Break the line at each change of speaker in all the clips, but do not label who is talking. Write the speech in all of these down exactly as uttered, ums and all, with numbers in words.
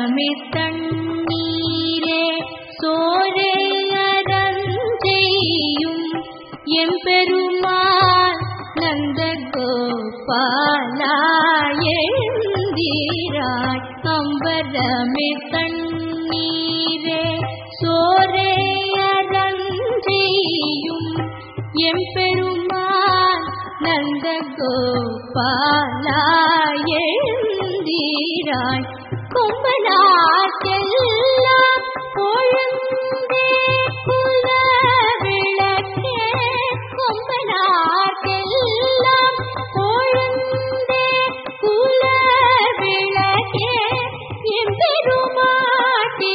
அம்பரமே தண்ணீரே சோரே அரஞ்செய்யும் எம்பெருமான் நந்த கோபாலா எழுந்தீராய். அம்பரமே தண்ணீரே சோரே அரஞ்செய்யும் எம்பெருமான் நந்த கோபாலா எழுந்தீராய். கொம்பனார்க்கெல்லாம் கொழுந்தே குல விளக்கே கொம்பனார்க்கெல்லாம் கொழுந்தே குல விளக்கே எம்பெருமாட்டி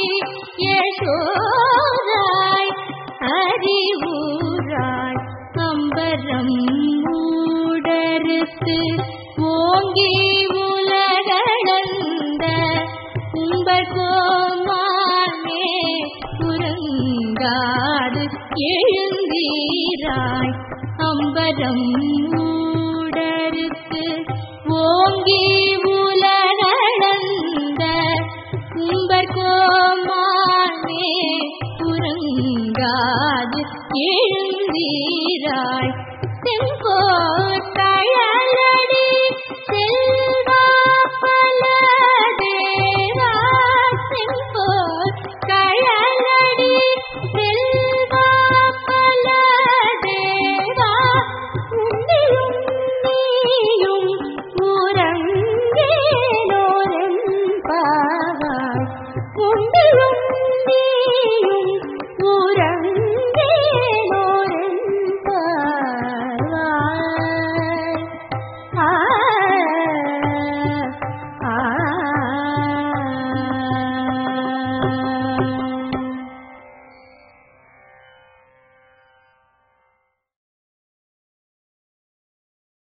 யசோதாய் அறிவுராய். அம்பரம் மூடறுத்து ஓங்கி உலகளந்த உம்பர்கோமானே உறங்காது எழுந்தீராய். அம்பரம் மூடறுத்து ஓங்கி உலகளந்த உம்பர்கோமானே உறங்காது எழுந்தீராய். செங்கோத்தழ